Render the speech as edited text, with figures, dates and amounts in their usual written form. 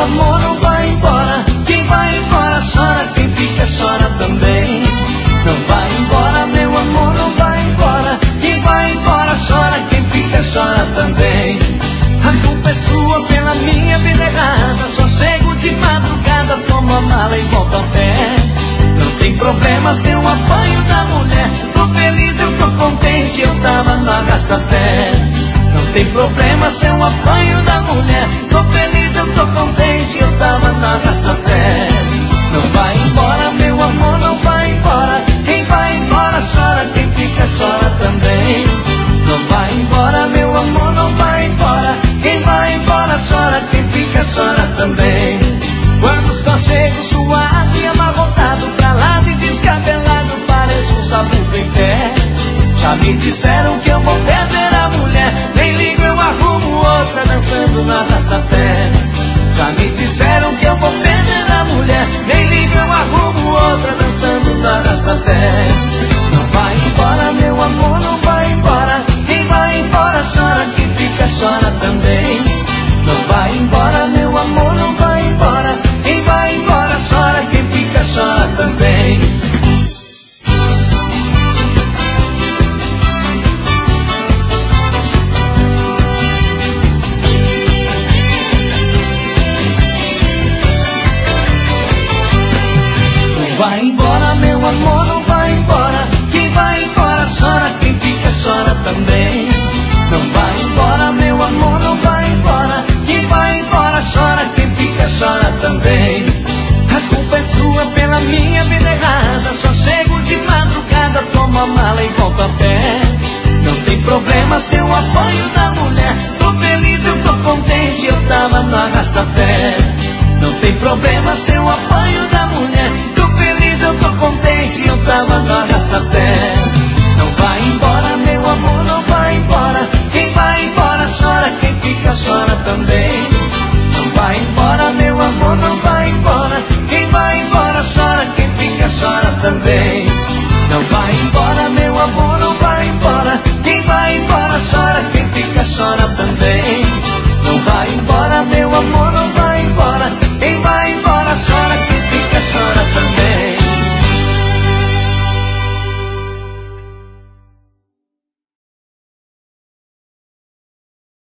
amor não vai embora. Quem vai embora chora, quem fica chora também. Não vai embora, meu amor, não vai embora. Quem vai embora chora, quem fica chora também. A culpa é sua pela minha vida errada. Só chego de madrugada, tomo a mala e volto a pé. Não tem problema se eu apanho da mulher. Tô feliz, eu tô contente, eu tava no arrasta-pé. Não tem problema se eu apanho da mulher. Tô feliz, eu tô contente, eu tava no arrasta-pé. Não vai embora, meu amor, não vai embora. Quem vai embora chora, quem fica chora também. Não vai embora, meu amor, não vai embora. Quem vai embora chora, quem fica chora também. Quando só chego suado e amarrotado, pra lado e descabelado, pareço um sabugo em pé. Já me disseram que eu vou perder a mulher. Nem ligo, eu arrumo outra dançando na arrasta-pé. Já me disseram que eu vou perder a mulher. Nem ligo, eu arrumo outra dançando na arrasta-pé. Não vai embora, meu amor, não vai embora. Quem vai embora chora, quem fica chora também. Não vai embora, meu amor, não vai embora. Quem vai embora chora, quem fica chora também. Não vai embora, meu amor, não vai embora. Quem vai embora chora, quem fica chora também. Não vai embora, meu amor, não vai embora. Quem vai embora chora, quem fica chora também. A culpa é sua pela minha vida errada. Só chego de madrugada, tomo a mala e volto a pé. Não tem problema se eu apanho da mulher. Tô feliz, eu tô contente, eu tava no arrasta-pé. Não tem problema se eu apanho da mulher. Tô feliz, eu tô contente, eu tava no arrasta-pé. Não vai embora, meu amor, não vai embora. Quem vai embora chora, quem fica chora também.